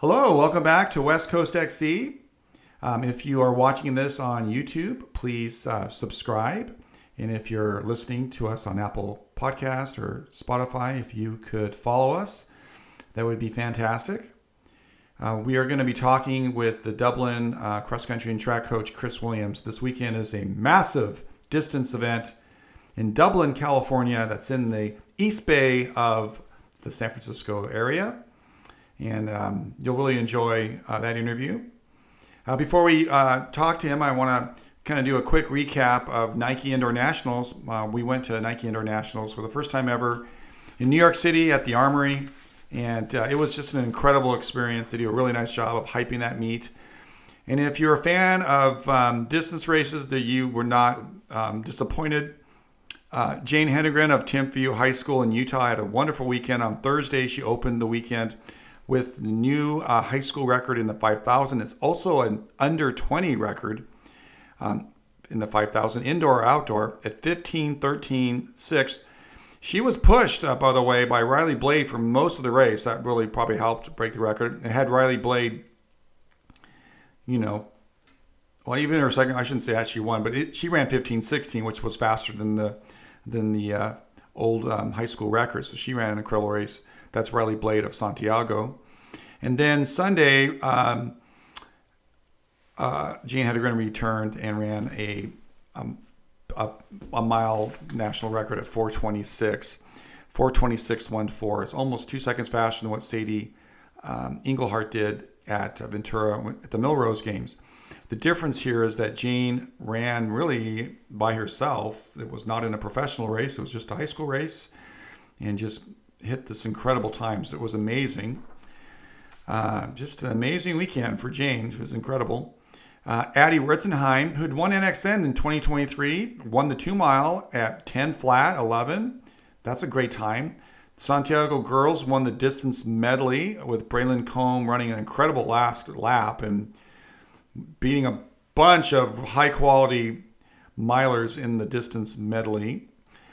Hello, welcome back to West Coast XC. If you are watching this on YouTube, please subscribe. And if you're listening to us on Apple Podcast or Spotify, if you could follow us, that would be fantastic. We are going to be talking with the Dublin cross country and track coach, Chris Williams. This weekend is a massive distance event in Dublin, California. That's in the East Bay of the San Francisco area. And you'll really enjoy that interview. Before we talk to him, I want to kind of do a quick recap of Nike Indoor Nationals. We went to Nike Indoor Nationals for the first time ever in New York City at the Armory. And it was just an incredible experience. They do a really nice job of hyping that meet. And if you're a fan of distance races, that you were not disappointed. Jane Hedengren of Timpview High School in Utah had a wonderful weekend. On Thursday, she opened the weekend with the new high school record in the 5,000. It's also an under 20 record in the 5,000, indoor or outdoor, at 15:13.6. She was pushed, by the way, by Riley Blade for most of the race. That really probably helped break the record. It had Riley Blade, well, even in her second, I shouldn't say that she won, but she ran 15:16, which was faster than the old high school record. So she ran an incredible race. That's Riley Blade of Santiago. And then Sunday, Jane Hedengren returned and ran a mile national record at 4:26.14. It's almost 2 seconds faster than what Sadie Engelhart did at Ventura at the Millrose Games. The difference here is that Jane ran really by herself. It was not in a professional race. It was just a high school race, and just hit this incredible times. It was amazing. Just an amazing weekend for Jane. It was incredible. Addie Ritzenheim, who'd won NXN in 2023, won the 2 mile at 10 flat 11. That's a great time. Santiago girls won the distance medley with Braylon Combe running an incredible last lap and beating a bunch of high quality milers in the distance medley.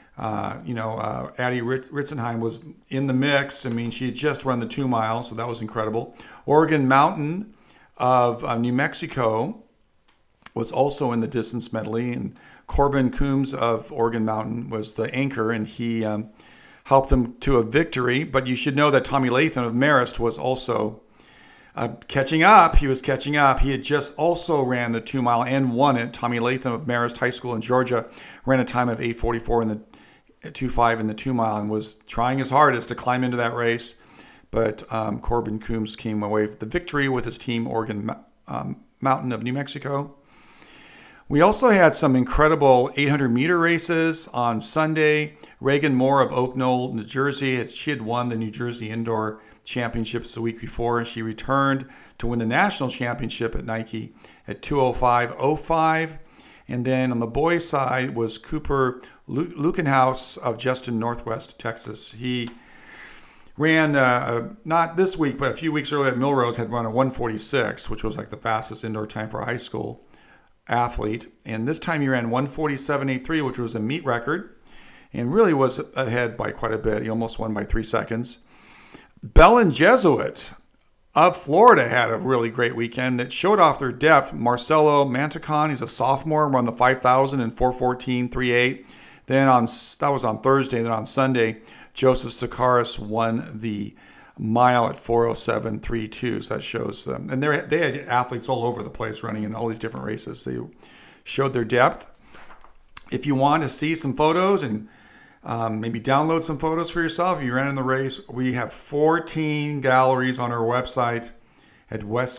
Addie Ritzenheim was in the mix. I mean, she had just run the 2 miles, so that was incredible. Oregon Mountain of New Mexico was also in the distance medley, and Corbin Coombs of Oregon Mountain was the anchor, and he helped them to a victory. But you should know that Tommy Latham of Marist was also catching up. He was catching up. He had just also ran the 2 mile and won it. Tommy Latham of Marist High School in Georgia ran a time of 8:44 in the 2.5 in the 2 mile and was trying his hardest to climb into that race. But Corbin Coombs came away with the victory with his team, Oregon Mountain of New Mexico. We also had some incredible 800-meter races on Sunday. Reagan Moore of Oak Knoll, New Jersey, she had won the New Jersey Indoor Championships the week before, and she returned to win the national championship at Nike at 2:05.05. And then on the boys' side was Cooper Lukenhaus of Justin, Northwest Texas. He ran, not this week, but a few weeks earlier at Millrose, had run a 1:46, which was like the fastest indoor time for a high school athlete. And this time he ran 1:47.83, which was a meet record, and really was ahead by quite a bit. He almost won by 3 seconds. Belen Jesuit of Florida had a really great weekend that showed off their depth. Marcelo Mantecon, he's a sophomore, run the 5,000 in 4:14.38. Then that was on Thursday. Then on Sunday, Joseph Sakaris won the mile at 4:07.32. So that shows them. And they had athletes all over the place running in all these different races. They showed their depth. If you want to see some photos and maybe download some photos for yourself, if you ran in the race, we have 14 galleries on our website at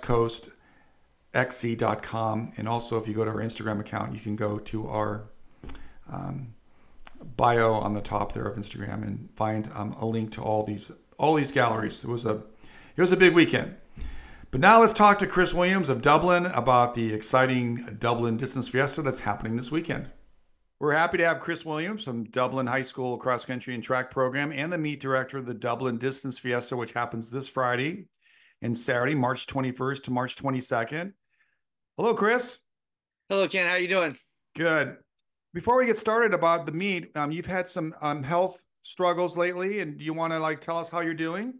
westcoastxc.com. And also, if you go to our Instagram account, you can go to our bio on the top there of Instagram and find a link to all these galleries. It was a big weekend. But now let's talk to Chris Williams of Dublin about the exciting Dublin Distance Fiesta that's happening this weekend. We're happy to have Chris Williams from Dublin High School Cross Country and Track Program and the meet director of the Dublin Distance Fiesta, which happens this Friday and Saturday, March 21st to March 22nd. Hello, Chris. Hello, Ken. How are you doing? Good. Before we get started about the meet, you've had some health struggles lately, and do you want to tell us how you're doing?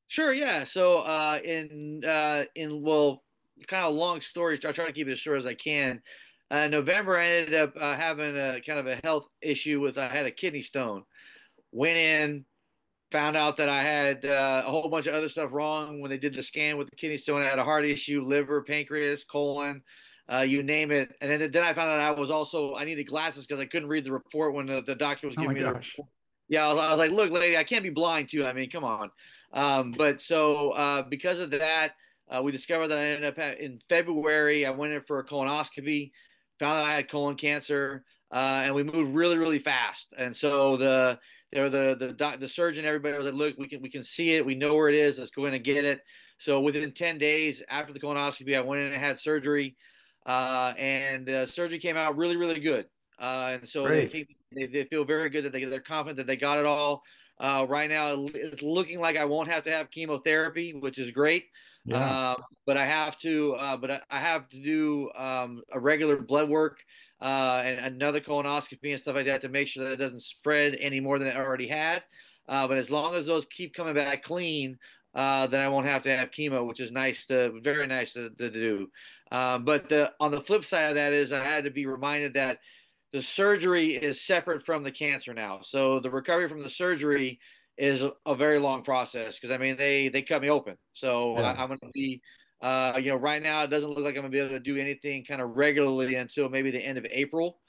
Sure, yeah. So, in well, kind of long stories. I try to keep it as short as I can. November, I ended up having a kind of a health issue with I had a kidney stone. Went in, found out that I had a whole bunch of other stuff wrong when they did the scan with the kidney stone. I had a heart issue, liver, pancreas, colon, you name it. And then I found out I needed glasses because I couldn't read the report when the doctor was Oh my giving me the gosh. report. Yeah, I was like, look, lady, I can't be blind too. I mean, come on. But so because of that, we discovered that I ended up in February. I went in for a colonoscopy, found out I had colon cancer, and we moved really, really fast. And so the surgeon, everybody was like, look, we can see it, we know where it is, let's go in and get it. So within 10 days after the colonoscopy, I went in and had surgery, and the surgery came out really, really good. And so they Great. think they feel very good that they're confident that they got it all. Right now, it's looking like I won't have to have chemotherapy, which is great. Yeah. But I have to do a regular blood work and another colonoscopy and stuff like that to make sure that it doesn't spread any more than it already had. But as long as those keep coming back clean, then I won't have to have chemo, which is very nice to do. But on the flip side of that is I had to be reminded that the surgery is separate from the cancer now. So the recovery from the surgery is a very long process because I mean they cut me open. So Yeah. I'm going to be right now it doesn't look like I'm gonna be able to do anything kind of regularly until maybe the end of April.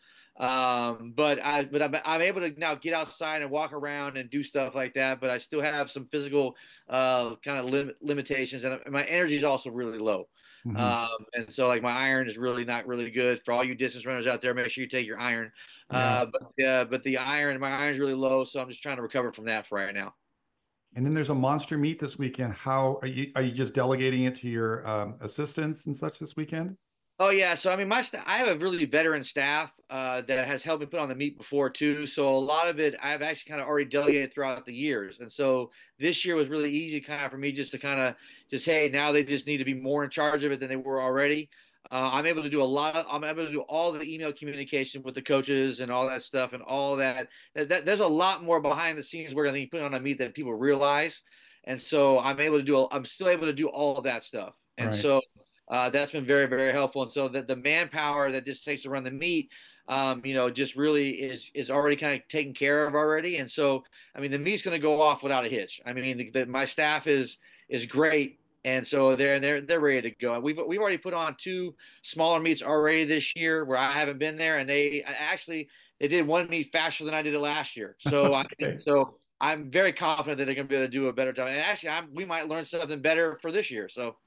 I'm able to now get outside and walk around and do stuff like that. But I still have some physical kind of limitations, and my energy is also really low. Hmm. And so like my iron is really not really good for all you distance runners out there. Make sure you take your iron. Yeah. But my iron is really low, so I'm just trying to recover from that for right now. And then there's a monster meet this weekend. How are you just delegating it to your assistants and such this weekend? Oh yeah, so I mean, I have a really veteran staff that has helped me put on the meet before too. So a lot of it I've actually kind of already delegated throughout the years, and so this year was really easy kind of for me just to kind of just hey, now they just need to be more in charge of it than they were already. I'm able to do all the email communication with the coaches and all that stuff and all that. There's a lot more behind the scenes work I think you put on a meet that people realize, and so I'm still able to do all of that stuff, and Right. so. That's been very, very helpful. And so the manpower that just takes to run the meet, just really is already kind of taken care of already. And so, I mean, the meet's going to go off without a hitch. I mean, my staff is great, and so they're ready to go. And we've already put on two smaller meets already this year where I haven't been there, and they did one meet faster than I did it last year. Okay. So I'm very confident that they're going to be able to do a better job. And actually, we might learn something better for this year. So.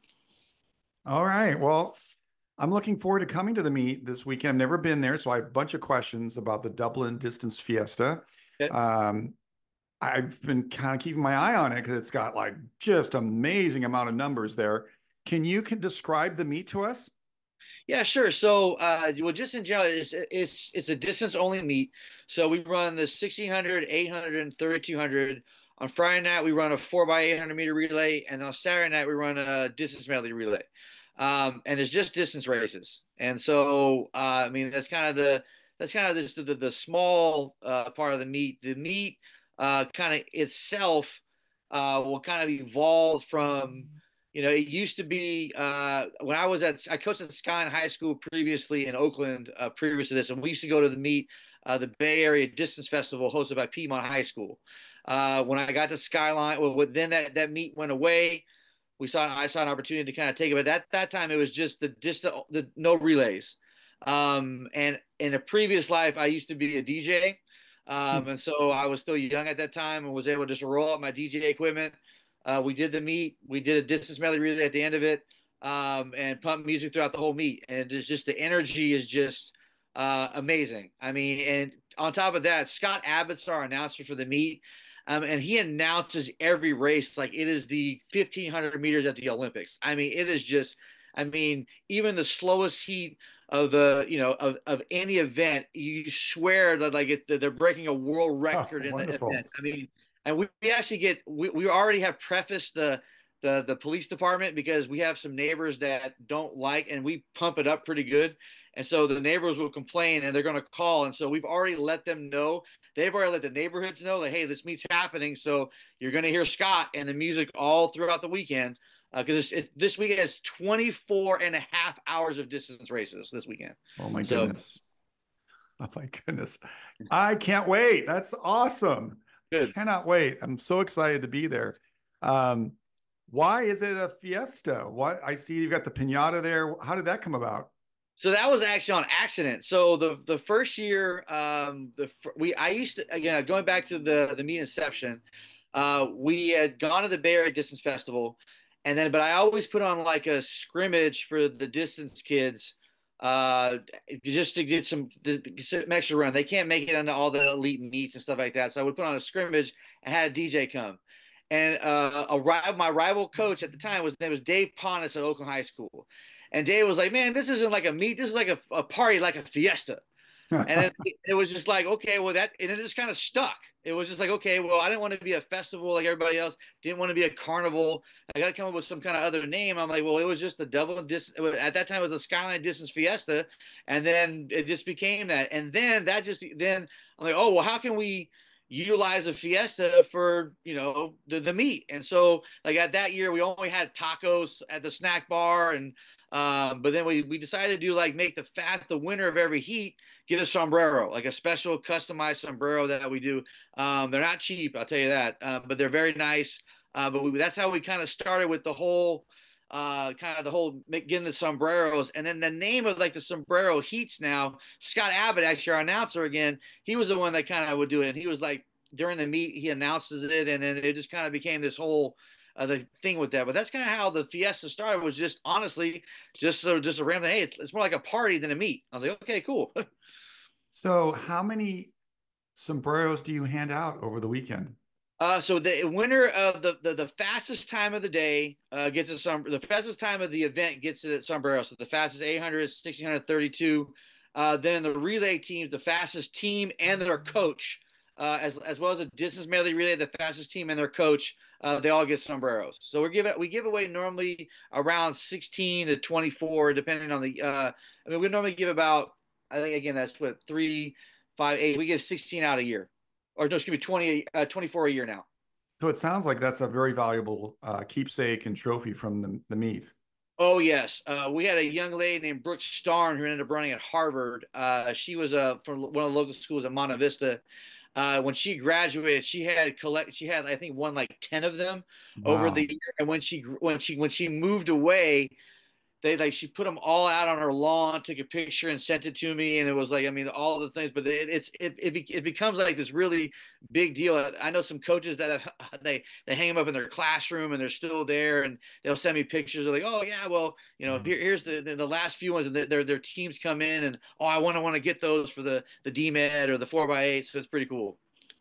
All right. Well, I'm looking forward to coming to the meet this weekend. I've never been there, so I have a bunch of questions about the Dublin Distance Fiesta. Um, I've been kind of keeping my eye on it because it's got like just amazing amount of numbers there. Can describe the meet to us? Yeah, sure. So, well, just in general, it's a distance only meet. So we run the 1600, 800, and 3200. On Friday night, we run a 4 by 800 meter relay, and on Saturday night, we run a distance medley relay. And it's just distance races. And so, I mean, that's kind of just the small part of the meet. The meet kind of itself will kind of evolve from. It used to be when I coached at Skyline High School previously in Oakland, previous to this, and we used to go to the meet, the Bay Area Distance Festival hosted by Piedmont High School. When I got to Skyline, well, then that meet went away. I saw an opportunity to kind of take it, but that time it was just the no relays. And in a previous life, I used to be a DJ. And so I was still young at that time and was able to just roll up my DJ equipment. We did the meet. We did a distance medley relay at the end of it, and pump music throughout the whole meet. And it's just the energy is just amazing. I mean, and on top of that, Scott Abbott's our announcer for the meet. And he announces every race like it is the 1500 meters at the Olympics. I mean, it is just, I mean, even the slowest heat of of any event, you swear that they're breaking a world Oh, record in the wonderful. event. I mean, and we actually we already have prefaced the police department because we have some neighbors that don't like, and we pump it up pretty good. And so the neighbors will complain and they're going to call. And so we've already let them know. They've already let the neighborhoods know that, hey, this meet's happening. So you're going to hear Scott and the music all throughout the weekend. Because this weekend is 24 and a half hours of distance races this weekend. Oh my So goodness. Oh my goodness. I can't wait. That's awesome. good. Cannot wait. I'm so excited to be there. Um, why is it a fiesta? What I see you've got the piñata there. How did that come about? So that was actually on accident. So the first year, we I used to, again, going back to the meet inception, we had gone to the Bay Area Distance Festival, and then but I always put on like a scrimmage for the distance kids, uh, just to get some extra run. They can't make it into all the elite meets and stuff like that, so I would put on a scrimmage and had a DJ come. And my rival coach at the time was his name was Dave Pontus at Oakland High School. And Dave was like, "Man, this isn't like a meet. This is like a party, like a fiesta." And it was just like, okay, well, and it just kind of stuck. It was just like, okay, well, I didn't want to be a festival like everybody else. Didn't want to be a carnival. I got to come up with some kind of other name. I'm like, well, it was just the double distance. At that time, it was a Skyline Distance Fiesta, and then it just became that. And then I'm like, oh, well, how can we utilize a fiesta for the meat? And so like at that year, we only had tacos at the snack bar, and but then we decided to do like make the winner of every heat get a sombrero, like a special customized sombrero that we do. They're not cheap, I'll tell you that, but they're very nice. That's how we kind of started with the whole getting the sombreros. And then the name of like the sombrero heats now, Scott Abbott, actually our announcer again, he was the one that kind of would do it. And he was like, during the meet, he announces it, and then it just kind of became this whole the thing with that. But that's kind of how the fiesta started. Was just honestly just a random. Hey, it's more like a party than a meet. I was like, okay, cool. So, how many sombreros do you hand out over the weekend? So the winner of the fastest time of the day gets the fastest time of the event gets a sombrero. So the fastest 800 is 1632. Then in the relay teams, the fastest team and their coach, as well as a distance medley relay, the fastest team and their coach, they all get sombreros. So we give away normally around 16 to 24, depending on the. I mean, we normally give about, I think again that's what 3, 5, 8. We give 16 out a year, or no, excuse me, 24 a year now. So it sounds like that's a very valuable keepsake and trophy from the meet. Oh yes, we had a young lady named Brooke Starn who ended up running at Harvard. She was from one of the local schools at Monte Vista. When she graduated, she had I think won like 10 of them over the Wow. year. And when she moved away, she put them all out on her lawn, took a picture and sent it to me, and it was like, I mean, all the things, but it becomes like this really big deal. I know some coaches that they hang them up in their classroom and they're still there, and they'll send me pictures. They're like, oh yeah, well, here's the last few ones, and their teams come in, and oh, I want to get those for the DMed or the 4x8, so it's pretty cool.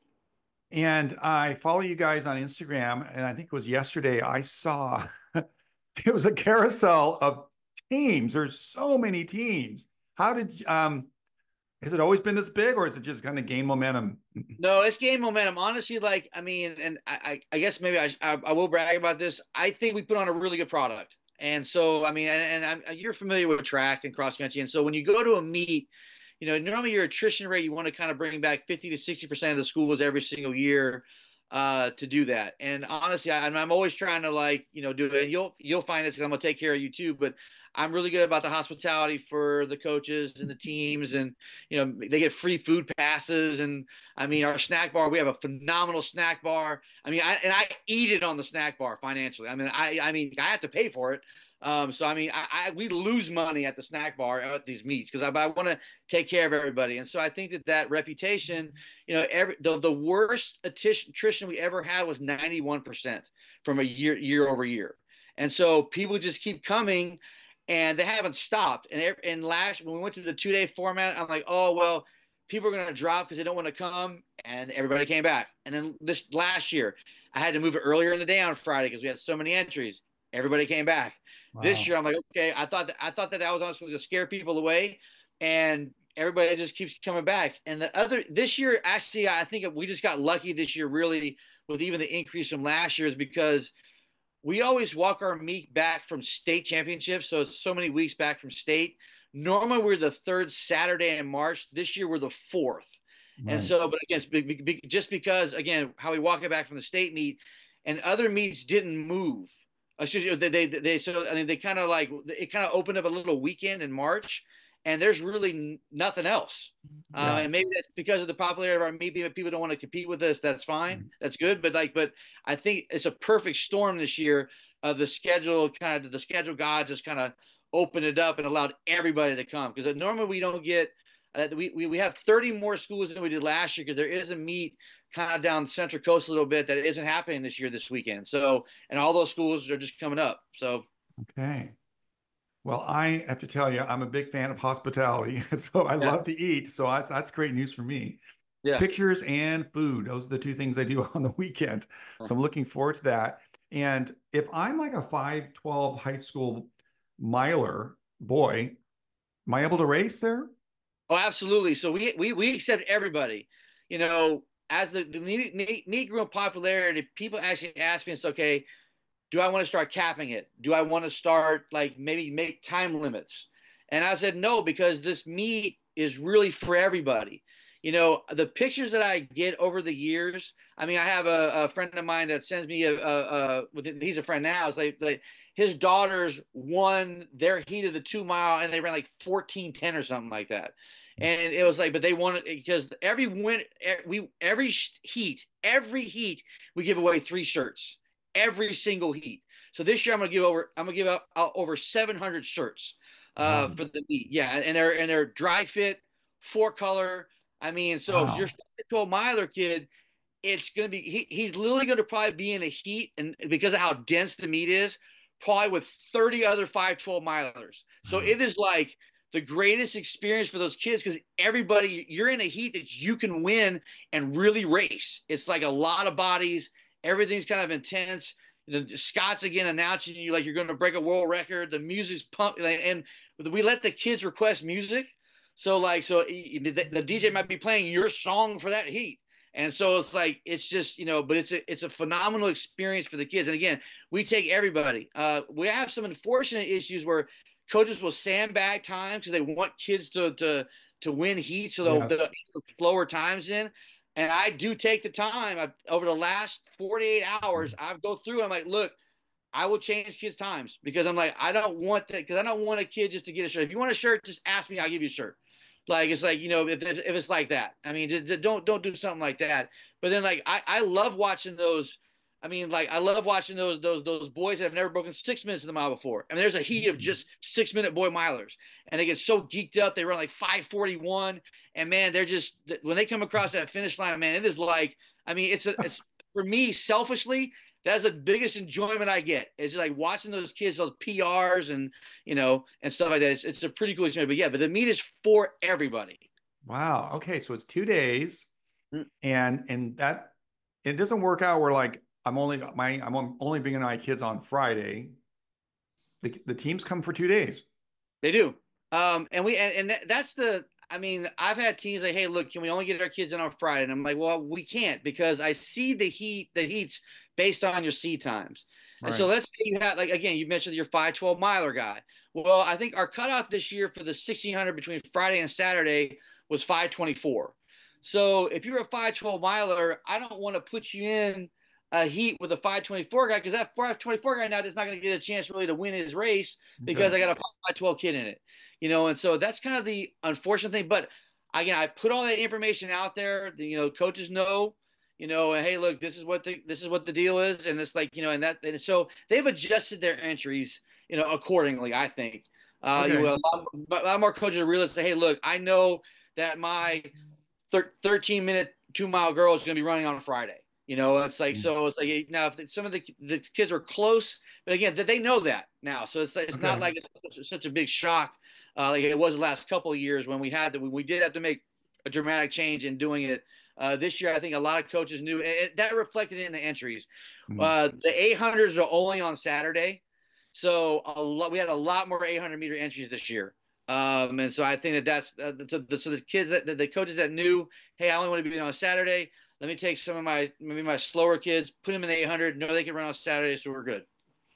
And I follow you guys on Instagram, and I think it was yesterday I saw it was a carousel of teams. There's so many teams. How did has it always been this big, or is it just kind of gain momentum? No, it's gained momentum. Honestly, like I mean, and I guess maybe I will brag about this. I think we put on a really good product, and so I mean, you're familiar with track and cross country, and so when you go to a meet, normally your attrition rate you want to kind of bring back 50 to 60% of the schools every single year to do that. And honestly, I'm always trying to like do it. And you'll find this because I'm gonna take care of you too, but I'm really good about the hospitality for the coaches and the teams, and they get free food passes. And I mean, our snack bar, we have a phenomenal snack bar. I mean, I eat it on the snack bar financially. I mean, I have to pay for it. So I mean, we lose money at the snack bar at these meets because I want to take care of everybody. And so I think that reputation, the worst attrition we ever had was 91% from a year over year. And so people just keep coming, and they haven't stopped. And last when we went to the 2-day format, I'm like, oh well, people are going to drop because they don't want to come, and everybody came back. And then this last year, I had to move it earlier in the day on Friday because we had so many entries. Everybody came back. This Wow. year, I'm like, okay, I thought that was honestly to scare people away, and everybody just keeps coming back. And this year, actually, I think we just got lucky this year, really, with even the increase from last year, is because we always walk our meet back from state championships, so it's so many weeks back from state. Normally, we're the third Saturday in March. This year, we're the fourth. And Right. so, but again, just because, again, how we walk it back from the state meet and other meets didn't move. Excuse me, so I mean, they kind of like it kind of opened up a little weekend in March, and there's really nothing else. Yeah. And maybe that's because of the popularity of our meet. People don't want to compete with us. That's fine. That's good. But I think it's a perfect storm this year of the schedule. Kind of the schedule God just kind of opened it up and allowed everybody to come because normally we don't get. We have 30 more schools than we did last year because there is a meet kind of down the Central Coast a little bit that isn't happening this weekend. So, and all those schools are just coming up. So, Okay. Well, I have to tell you, I'm a big fan of hospitality, so I yeah, love to eat. So that's great news for me. yeah. Pictures and food, those are the two things I do on the weekend. So I'm looking forward to that. And if I'm like a 5'12" high school miler boy, am I able to race there? Oh, absolutely. So we accept everybody. You know, as the meet grew in popularity, people actually ask me, it's okay, do I want to start capping it? Do I want to start like maybe make time limits? And I said no, because this meet is really for everybody. You know, the pictures that I get over the years. I mean, I have a friend of mine that sends me he's a friend now. It's like his daughters won their heat of the 2 mile and they ran like 14:10 or something like that. And it was like, but they wanted because every heat we give away 3 shirts every single heat. So this year I'm gonna give out over 700 shirts Wow. for the meet. Yeah, and they're dry fit, 4 color. I mean, so if you're Wow. 12 miler kid, it's gonna be he's literally gonna probably be in a heat and because of how dense the meet is, probably with 30 other 512 milers. So Wow. it is like the greatest experience for those kids because everybody you're in a heat that you can win and really race. It's like a lot of bodies, everything's kind of intense. Scott's again announcing you like you're going to break a world record. The music's pumped, and we let the kids request music. So the DJ might be playing your song for that heat. And so it's like it's just but it's a phenomenal experience for the kids. And again, we take everybody. We have some unfortunate issues where coaches will sandbag times because they want kids to win heat, so they'll Yes. slower times in. And I do take the time over the last 48 hours. I go through. I'm like, look, I will change kids' times because I'm like, I don't want that because I don't want a kid just to get a shirt. If you want a shirt, just ask me. I'll give you a shirt. Like it's like if it's like that. I mean, don't do something like that. But then like I love watching those. I mean, like I love watching those boys that have never broken 6 minutes in the mile before. I mean, there's a heat of just 6 minute boy milers, and they get so geeked up. They run like 5:41, and man, they're just when they come across that finish line, man, it is like I mean, it's for me selfishly that's the biggest enjoyment I get. It's like watching those kids, those PRs and and stuff like that. It's a pretty cool experience. But yeah, but the meet is for everybody. Wow. Okay. So it's 2 days Mm. and that it doesn't work out where like I'm only bringing my kids on Friday. The teams come for 2 days. They do. That's the I mean, I've had teams like, hey, look, can we only get our kids in on Friday? And I'm like, well, we can't because I see the heats based on your seed times. And so Right. let's say you have like again, you mentioned your 512 miler guy. Well, I think our cutoff this year for the 1600 between Friday and Saturday was 524. So if you're a 512 miler, I don't want to put you in a heat with a 524 guy because that 524 guy now is not going to get a chance really to win his race because Okay. I got a 512 kid in it, and so that's kind of the unfortunate thing. But again, I put all that information out there. Coaches know, hey, look, this is what the deal is, and it's like and so they've adjusted their entries, accordingly. I think Okay. a lot more coaches are realistic. Hey, look, I know that my 13-minute 2 mile girl is going to be running on a Friday. It's like so. It's like now if some of the kids are close, but again, they know that now, so it's not Okay. like it's such a big shock like it was the last couple of years when we did have to make a dramatic change in doing it. This year, I think a lot of coaches knew that reflected in the entries. Mm. The 800s are only on Saturday, so we had a lot more 800-meter entries this year. And so I think so the kids the coaches that knew, hey, I only want to be on a Saturday. Let me take some of my maybe my slower kids, put them in the 800. Know they can run on Saturday, so we're good.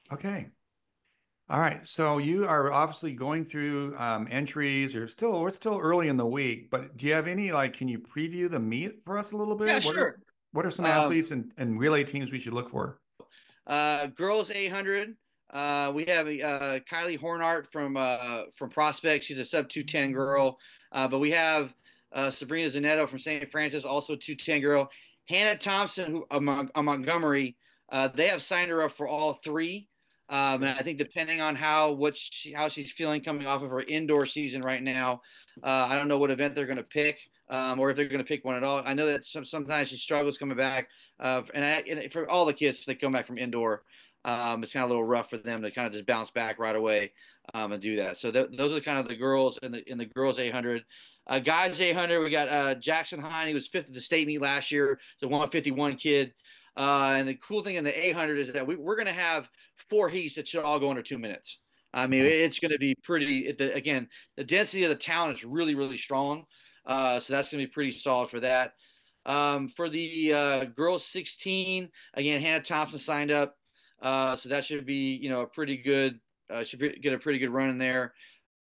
Okay. All right. So you are obviously going through entries. We're still early in the week, but do you have any like, can you preview the meet for us a little Yeah, bit? sure. What are some Um, athletes and relay teams we should look for? Girls 800. We have Kylie Hornart from Prospect. She's a sub 210 girl. But we have Sabrina Zanetto from St. Francis, also 210 girl. Hannah Thompson, who Montgomery. They have signed her up for all three. And I think depending on how she's feeling coming off of her indoor season right now, I don't know what event they're going to pick, or if they're going to pick one at all. I know that sometimes she struggles coming back, and for all the kids that come back from indoor, it's kind of a little rough for them to kind of just bounce back right away, and do that. So those are kind of the girls in the girls 800. Guys 800, we got Jackson Hine. He was fifth at the state meet last year. The 151 kid. And the cool thing in the 800 is that we're going to have four heats that should all go under 2 minutes. I mean, it's going to be pretty. Again, the density of the talent is really, really strong. So that's going to be pretty solid for that. For the girls 16, again, Hannah Thompson signed up. So that should be, a pretty good, get a pretty good run in there.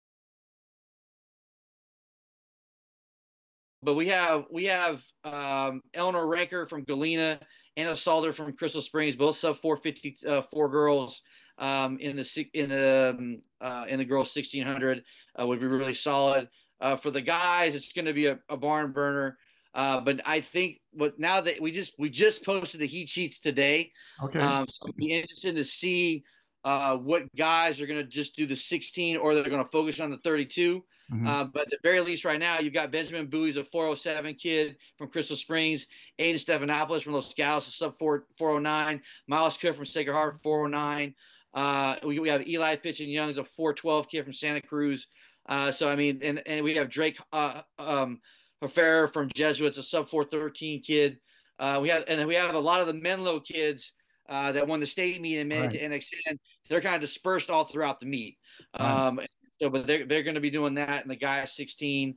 But we have Eleanor Ranker from Galena, Anna Salter from Crystal Springs, both sub 450 four girls, in the girls 1600, would be really solid. For the guys, it's going to be a barn burner. But I think now that we just posted the heat sheets today, Okay. so it'll be interesting to see what guys are going to just do the 16 or they're going to focus on the 32. Hmm. But at the very least, right now, you've got Benjamin Bowie's a 407 kid from Crystal Springs, Aiden Stephanopoulos from Los Gatos, a sub 409, Miles Cook from Sacred Heart, 409. We have Eli Fitch and Young's a 412 kid from Santa Cruz. So, I mean, and we have Drake Hafera from Jesuits, a sub 413 kid. We have a lot of the Menlo kids that won the state meet and made it Right. to NXN. They're kind of dispersed all throughout the meet. Right. So, but they're going to be doing that, and the guy 16,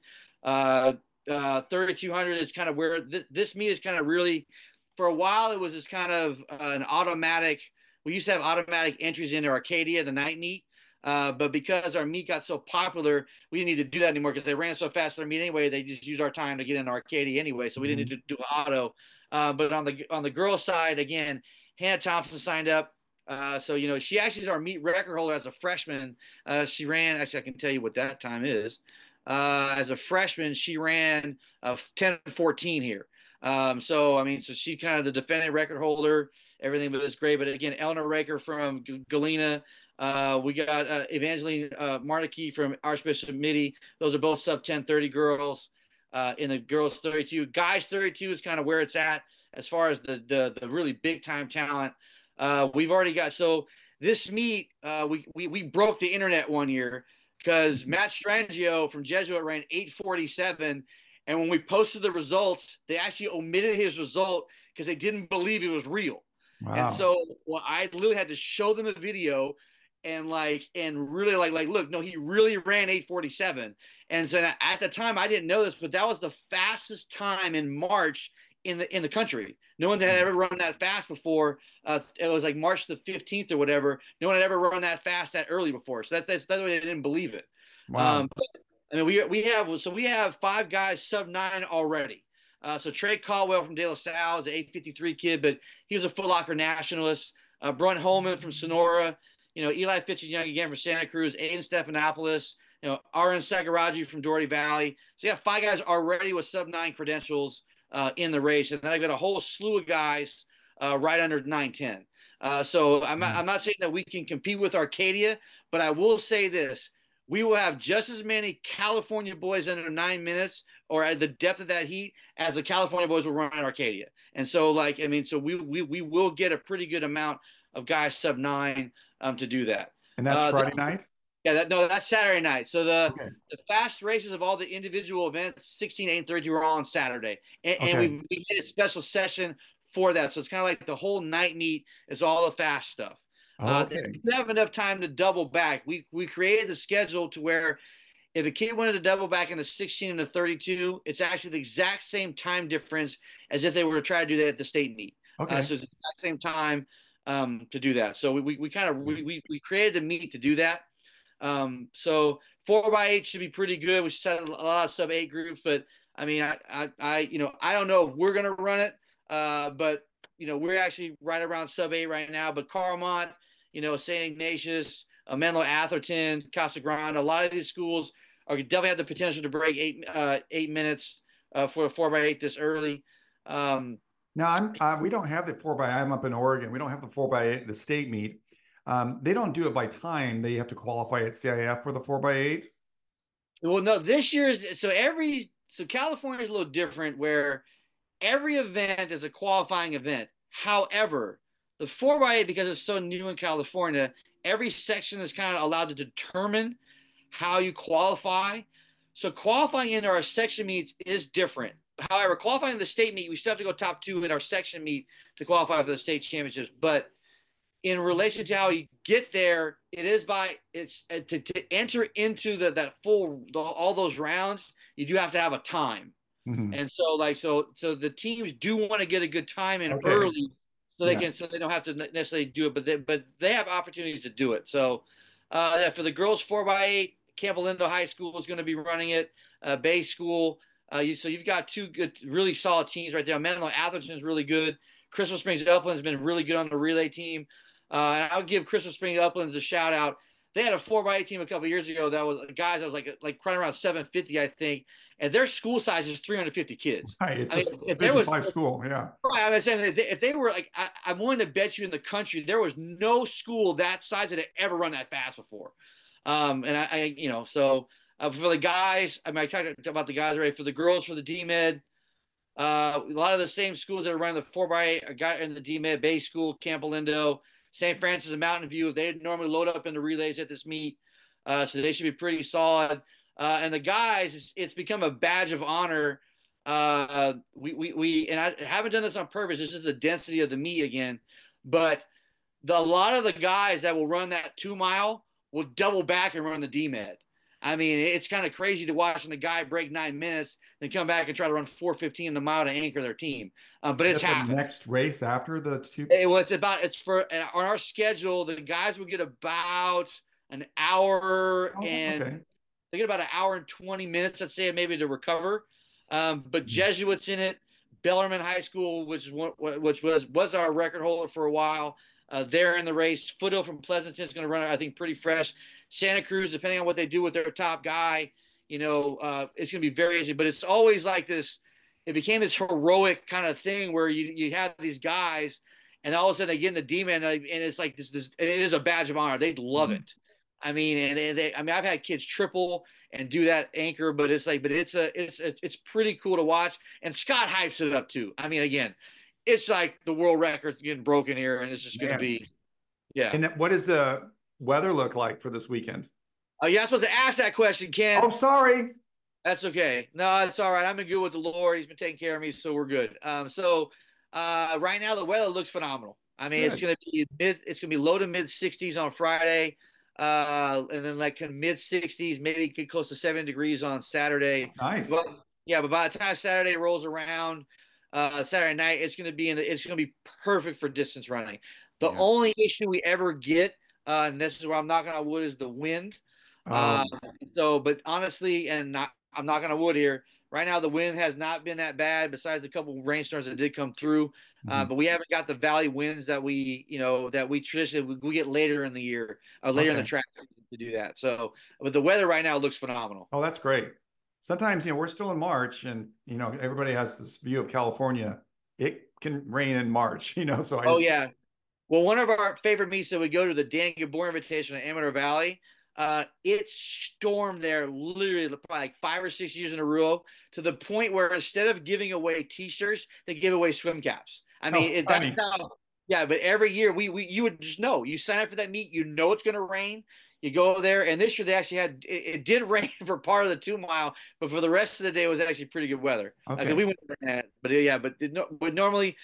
3200 is kind of where this meet is kind of really. For a while, it was just kind of an automatic. We used to have automatic entries into Arcadia, the night meet. But because our meet got so popular, we didn't need to do that anymore because they ran so fast in our meet anyway. They just used our time to get in Arcadia anyway, so we didn't Hmm. need to do auto. But on the girls' side, again, Hannah Thompson signed up. So she actually is our meet record holder as a freshman. She ran. Actually, I can tell you what that time is. As a freshman, she ran 10:14 here. So I mean, so she kind of the defending record holder, everything, but it's great. But again, Eleanor Raker from Galena. We got Evangeline Marnicky from Archbishop Mitty. Those are both sub 10:30 girls. In the girls 32, guys 32 is kind of where it's at as far as the really big time talent. We've already got so this meet we broke the internet one year because Matt Strangio from Jesuit ran 8:47, and when we posted the results, they actually omitted his result because they didn't believe it was real. And Wow. so I literally had to show them a video and really look, no, he really ran 8:47. And so at the time I didn't know this, but that was the fastest time in March in the country. No one had ever run that fast before. It was like March the 15th or whatever. No one had ever run that fast that early before. So that's why they didn't believe it. Wow. But, I mean, we have five guys sub nine already. So Trey Caldwell from De La Salle is an 853 kid, but he was a Foot Locker nationalist. Brun Holman from Sonora, Eli Fitz-Young again from Santa Cruz, Aiden Stephanopoulos, Aaron Sagaraji from Doherty Valley. So you have five guys already with sub nine credentials in the race, and then I've got a whole slew of guys right under 910. So I'm not saying that we can compete with Arcadia, but I will say this: we will have just as many California boys under 9 minutes or at the depth of that heat as the California boys will run at Arcadia. And so, so we will get a pretty good amount of guys sub nine to do that. And that's Uh, Friday night? yeah, no, that's Saturday night. So Okay. the fast races of all the individual events, 16, 8, and 32, are all on Saturday, and Okay. we made a special session for that. So it's kind of like the whole night meet is all the fast stuff. If Okay. you have enough time to double back, we created the schedule to where if a kid wanted to double back in the 16 and the 32, it's actually the exact same time difference as if they were to try to do that at the state meet. Okay. So it's the exact same time. to do that. So we kind of we created the meet to do that. So 4x8 should be pretty good. We should have a lot of sub 8 groups, but I mean, I don't know if we're gonna run it, but we're actually right around sub 8 right now. But Carmont, St. Ignatius, Menlo Atherton, Casa Grande, a lot of these schools are definitely have the potential to break 8 minutes for a 4x8 this early. Um, Now we don't have the four by. I'm up in Oregon. We don't have the four by eight, the state meet. They don't do it by time. They have to qualify at CIF for the four by eight. well, no, this year's so California is a little different where every event is a qualifying event. However, the 4x8, because it's so new in California, every section is kind of allowed to determine how you qualify. So qualifying into our section meets is different. However, qualifying the state meet, we still have to go top two in our section meet to qualify for the state championships. But in relation to how you get there, it is by it's to enter into that all those rounds, you do have to have a time. Mhm. And so so the teams do want to get a good time in Okay. early Yeah. so they don't have to necessarily do it, but they have opportunities to do it. So yeah, for the girls 4x8, Camp Lindo High School is going to be running it. Bay School. So you've got two good, really solid teams right there. Menlo Atherton is really good. Crystal Springs Upland has been really good on the relay team. And I'll give Crystal Springs Uplands a shout out. They had a 4x8 team a couple years ago that was guys that was like running around 750, I think, and their school size is 350 kids. Right. It's I a mean, if there Division was Five school. Yeah. right, I'm saying if they were like, I'm willing to bet you in the country there was no school that size that had ever run that fast before. And so for the guys, I mean, I talked about the guys already. For the girls, for the DMed, a lot of the same schools that are running the 4x8 are got in the DMed, Bay School, Camp Lindo, St. Francis, and Mountain View. They normally load up in the relays at this meet, so they should be pretty solid. And the guys, it's become a badge of honor. We and I haven't done this on purpose. This is the density of the meet again, but a lot of the guys that will run that 2 mile will double back and run the DMed. I mean, it's kind of crazy to watching the guy break 9 minutes, then come back and try to run 4:15 in the mile to anchor their team. But Is it's that the happened. next race after the two? Well, it's for on our schedule. The guys will get about an hour Oh, and okay. they get about an hour and 20 minutes, let's say, maybe to recover. But Jesuits in it, Bellarmine High School, which was our record holder for a while. They're in the race. Foothill from Pleasanton is going to run, I think, pretty fresh. Santa Cruz, depending on what they do with their top guy, it's going to be very easy. But it's always like this. It became this heroic kind of thing where you have these guys, and all of a sudden they get in the demon, and it's like this. It is a badge of honor. They'd love Mhm. it. I mean, I mean, I've had kids triple and do that anchor, but it's pretty cool to watch. And Scott hypes it up too. I mean, again, it's like the world record's getting broken here, and it's just going to Man. be, yeah. And what does the weather look like for this weekend? Oh, you're not supposed to ask that question, Oh, Ken. sorry. That's okay. No, it's all right. I'm in good with the Lord. He's been taking care of me, so we're good. Right now the weather looks phenomenal. I mean, Good. it's gonna be low to mid 60s on Friday, and then like mid 60s, maybe get close to 7 degrees on Saturday. That's nice. But yeah, but by the time Saturday rolls around, Saturday night, it's gonna be perfect for distance running. The Yeah. only issue we ever get, and this is where I'm knocking on wood, is the wind. Uh, Oh, but honestly, I'm knocking on wood here. Right now, the wind has not been that bad, besides a couple of rainstorms that did come through. mhm. But we haven't got the valley winds that we traditionally we get later in the year, later in the Okay. track season to do that. So, but the weather right now looks phenomenal. Oh, that's great. Sometimes, we're still in March and, everybody has this view of California. It can rain in March, so I Oh just, yeah. Well, one of our favorite meets that we go to, the Dan Gabor Invitation in Amador Valley, it stormed there literally probably like 5 or 6 years in a row to the point where instead of giving away T-shirts, they give away swim caps. I oh, mean, that's funny. how. Yeah, but every year we you would just know. You sign up for that meet, you know it's going to rain. You go there, and this year they actually it did rain for part of the 2 mile, but for the rest of the day it was actually pretty good weather. Because Okay. we went there, but yeah, but normally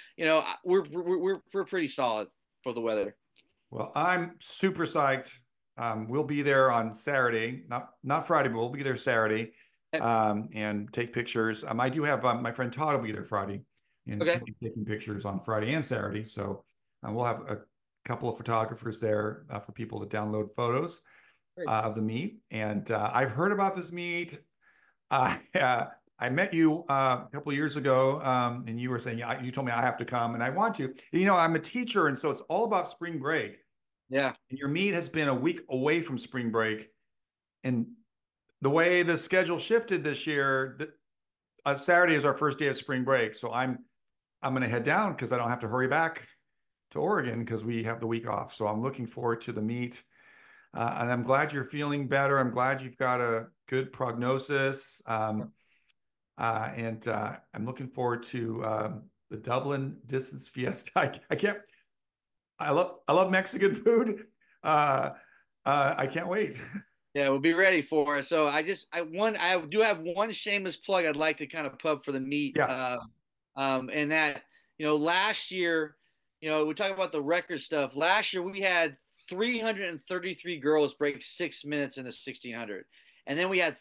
we're pretty solid for the weather. Well, I'm super psyched. We'll be there on Saturday, not Friday, but we'll be there Saturday, and take pictures. I do have my friend Todd will be there Friday, and Okay. he'll be taking pictures on Friday and Saturday. So we'll have a couple of photographers there for people to download photos Great. of the meet. And I've heard about this meet. I met you a couple of years ago, and you were saying, yeah, you told me I have to come, and I want to. I'm a teacher, and so it's all about spring break. Yeah. And your meet has been a week away from spring break. And the way the schedule shifted this year, Saturday is our first day of spring break. So I'm going to head down because I don't have to hurry back to Oregon because we have the week off. So I'm looking forward to the meet. And I'm glad you're feeling better. I'm glad you've got a good prognosis. And I'm looking forward to the Dublin Distance Fiesta. I can't. I love Mexican food. I can't wait. Yeah, we'll be ready for it. So I do have one shameless plug I'd like to kind of pub for the meet. Yeah. And that, last year, we talk about the record stuff. Last year we had 333 girls break 6 minutes in the 1600. And then we had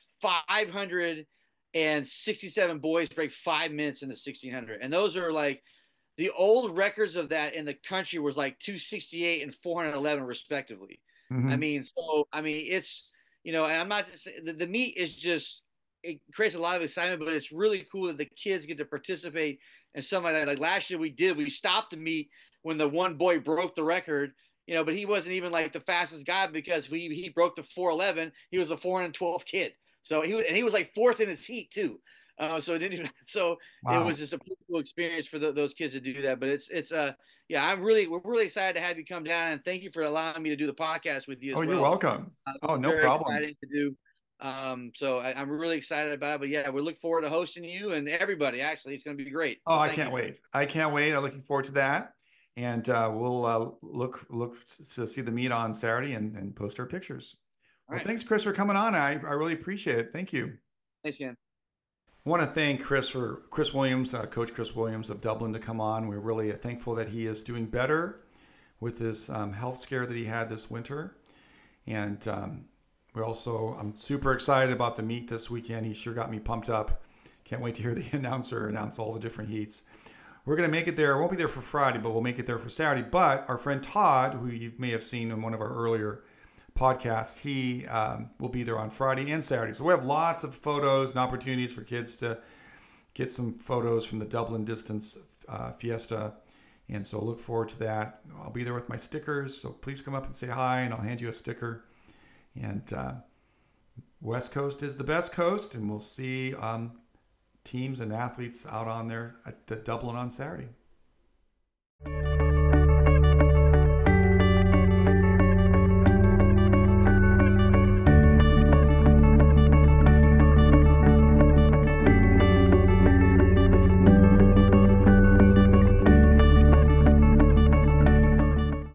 567 boys break 5 minutes in the 1600. And those are like the old records of that in the country was like 268 and 411 respectively. Hmm. It's, and I'm not just the meet is just, it creates a lot of excitement, but it's really cool that the kids get to participate in something like that. Like last year we stopped the meet when the one boy broke the record, but he wasn't even like the fastest guy because he broke the 411. He was the 412th kid. So he was like fourth in his heat too. So it didn't even, so it was Wow. just a pretty cool experience for those kids to do that. But yeah, we're really excited to have you come down, and thank you for allowing me to do the podcast with you Oh, as you're well. welcome. This Oh, is no very problem. exciting to do. I'm really excited about it. But yeah, we look forward to hosting you and everybody. Actually, it's going to be great. Oh, So I thank can't you. wait. I can't wait. I'm looking forward to that. And we'll look to see the meet on Saturday and post our pictures. All Well, right. thanks, Chris, for coming on. I really appreciate it. Thank you. Thanks, Ken. I want to thank Chris Williams, Coach Chris Williams of Dublin, to come on. We're really thankful that he is doing better with his health scare that he had this winter. And I'm super excited about the meet this weekend. He sure got me pumped up. Can't wait to hear the announcer announce all the different heats. We're going to make it there. We won't be there for Friday, but we'll make it there for Saturday. But our friend Todd, who you may have seen in one of our earlier podcasts, he will be there on Friday and Saturday. So we have lots of photos and opportunities for kids to get some photos from the Dublin Distance Fiesta. And so look forward to that. I'll be there with my stickers. So please come up and say hi, and I'll hand you a sticker. And West Coast is the best coast, and we'll see teams and athletes out on there at Dublin on Saturday.